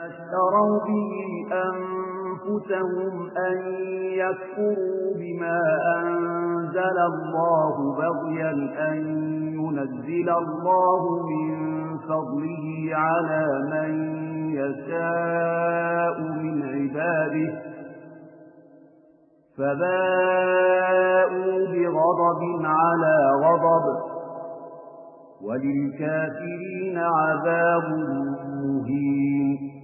اشتروا به أنفسهم أن يكفروا بما أنزل الله بغيا أن ينزل الله من فضله على من يشاء من عباده فباءوا بغضب على غضب وللكافرين عذاب مهين